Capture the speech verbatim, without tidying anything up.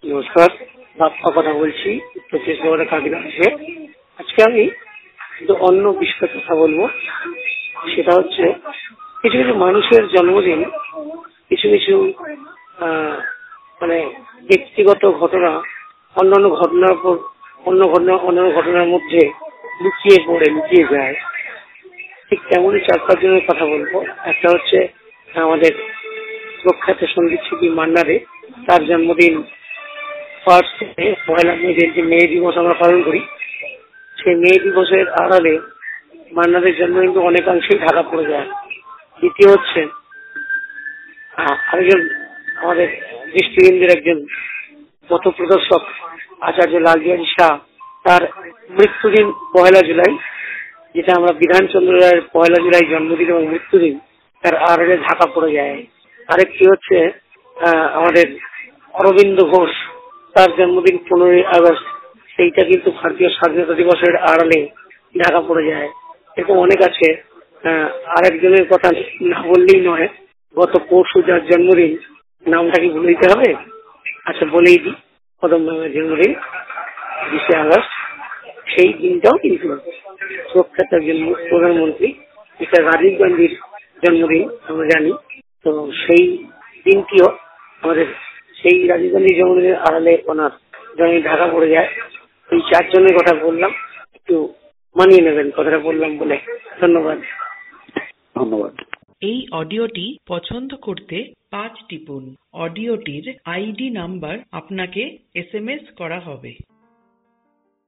নমস্কার, বাপ্পা কথা বলছি উত্তর চব্বিশ পরগনা কাকিনাড়া থেকে। আজকে আমি কিন্তু অন্য বিষয়ে কথা বলবো। সেটা হচ্ছে কিছু কিছু মানুষের জন্মদিন কিছু কিছু মানে ব্যক্তিগত ঘটনা অন্যান্য ঘটনার উপর অন্য ঘটনা অন্যান্য ঘটনার মধ্যে লুকিয়ে পড়ে লুকিয়ে যায়। ঠিক তেমনই চার পাঁচ জনের কথা বলবো। একটা হচ্ছে আমাদের প্রখ্যাত সঙ্গীত শিল্পী মান্না দে, তার জন্মদিন ফার্স্ট পয়লা মে, যে মে দিবস আমরা পালন করি। সেই মে দিবসের আড়ালে মান্নাদের জন্ম কিন্তু অনেকাংশেই ঢাকা পড়ে যায়। দ্বিতীয় হচ্ছে আরেকজন আমাদের দৃষ্টিহীনদের একজন পথ প্রদর্শক আচার্য লাল বিহারী শাহ, তার মৃত্যুদিন পয়লা জুলাই, যেটা আমরা বিধানচন্দ্র রায়ের পয়লা জুলাই জন্মদিন এবং মৃত্যুদিন, তার আড়ালে ঢাকা পড়ে যায়। আরেকটি হচ্ছে আমাদের অরবিন্দ ঘোষ, তার জন্মদিন পনেরোই আগস্ট, সেইটা কিন্তু ভারতীয় স্বাধীনতা দিবসের আড়ালে ঢাকা পড়ে যায়। এরকম অনেক আছে। আরেকজনের কথা না বললেই নয়, গত পরশু যার জন্মদিন, নামটা কি বলে দিতে হবে? আচ্ছা, বলেই দিই। কদম ম্যামের জন্মদিন বিশে আগস্ট। সেই দিনটাও কিন্তু প্রখ্যাত একজন প্রধানমন্ত্রী মিস্টার রাজীব গান্ধীর জন্মদিন আমরা জানি। তো সেই দিনটিও আমাদের সেই রাজীব গান্ধীর জন্মদিনের আড়ালে ওনার জন্মদিন ঢাকা পড়ে যায়। এই চারজনের কথা বললাম, একটু মানিয়ে নেবেন কথাটা বললাম বলে। ধন্যবাদ। ধন্যবাদ। এই অডিওটি পছন্দ করতে পাঁচ টিপুন। অডিওটির আইডি নাম্বার আপনাকে এস এম এস করা হবে।